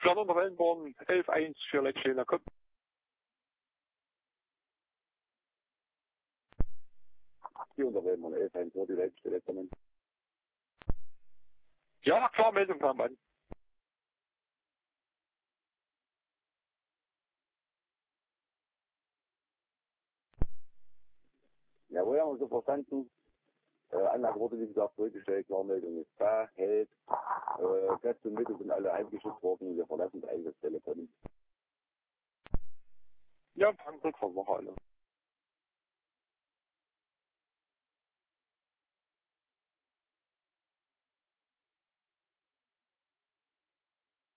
400 Wellenborn, 11-1 für Lecksteiner, komm. Hier unter Wellenborn, 11-1, so die letzte kommen. Ja, klar, Meldung kam an. Jawohl, haben wir so verstanden. Anlage wurde, wie gesagt, zurückgestellt, Klarmeldung ist da, hält. Kräfte und Mittel sind alle eingeschützt worden, wir verlassen das Einsatztelefon. Ja, Frankfurt, Woche alle.